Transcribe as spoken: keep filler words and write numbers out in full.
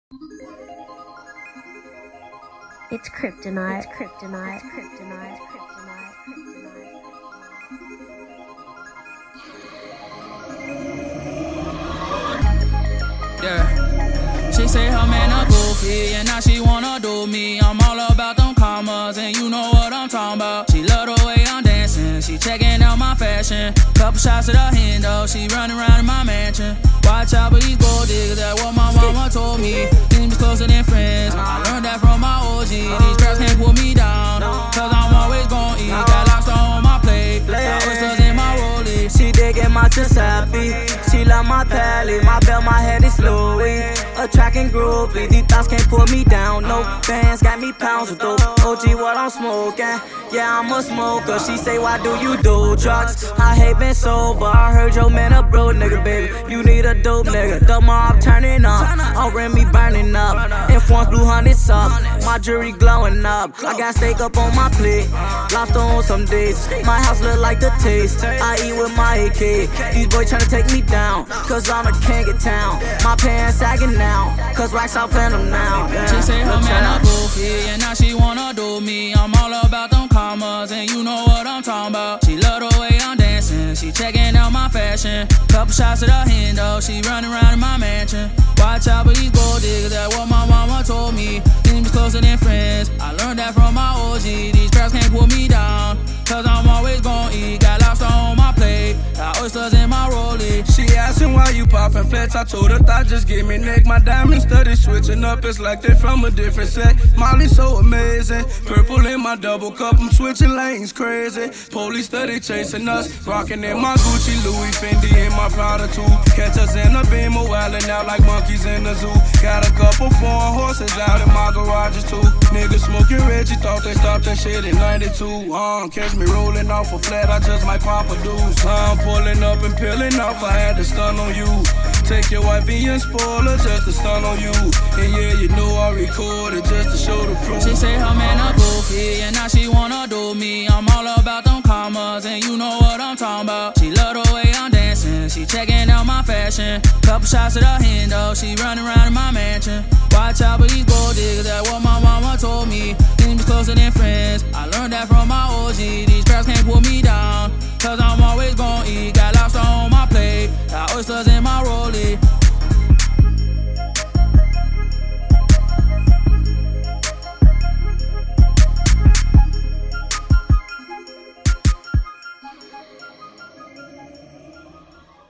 It's kryptonite, kryptonite, kryptonite, kryptonite, kryptonite. Yeah. She say her man a goofy, and now she wanna do me. I'm all about them commas, and you know what I'm talking about. She love the way I'm dancing, she checking out my fashion. Couple shots at her window, she running around in my mansion. Watch out for these gold diggers, that's what my mama told me. Things closer than friends, I learned that from my O G. These girls can't pull me down, cause I'm always gon' eat. Got lobster on my plate, got oysters in my rollie. She digging my Giuseppe, she love my Pally. My belt, my head is Louis. Attracting groupie, these thoughts can't pull me down. No bands got me pounds of dope. O G, what I'm smoking? Yeah, I'm a smoker. She say, why do you do drugs? I hate being sober. I heard your man a bro nigga, baby. You need a dope nigga. The mob turning up, on me burning up. Informs blue hundreds up, my jewelry glowing up. I got steak up on my plate, lobster on some days. My house look like the taste. I eat with my A K. These boys tryna take me down, cause I'm the king of town. My pants sagging now, cause racks out phantom now. She say her man a goofy, and now she wanna do me. I'm all about them commas, and you know what I'm talking about. She love the way I'm dancing, she checking out my fashion. Couple shots at her window, she running around in my mansion. Watch out for these gold diggers, that's what my mama told me. Things closer than friends, I learned that from my O G. These girls can't pull me down, cause I'm always gon' eat. Got lobster on my plate, got oysters in my rollie. She asking why you poppin' flats, I told her thought just give me neck. My diamonds steady switching up, it's like they from a different set. Molly's so amazing, purple in my double cup, I'm switching lanes crazy. Police steady chasing us, rockin' in my Gucci, Louis, Fendi in my Prada too. Catch us in a beam, wildin' out like monkeys in the zoo. Got a couple foreign horses out in my garages too. Niggas smoking Reggie, thought they stopped that shit in ninety-two. Uh, catch me rolling off a flat, I just might pop a deuce. I'm pulling up and peeling off, I had to stun on you. Take your wifey and spoil her just to stun on you. And yeah, you know I recorded just to show the proof. She say her man a goofy, and now she wanna do me. I'm all about them commas, and you know what I'm talking about. She love the way I'm dancing, she checking out my fashion. Couple shots at her window, she running around in my mansion. Watch out for these gold diggers, that's what my mama told me. Things closer than friends, I learned that from my O G. These girls can't pull me down, cause I'm always gon' eat. Got lobster on my plate, got oysters in my rollie.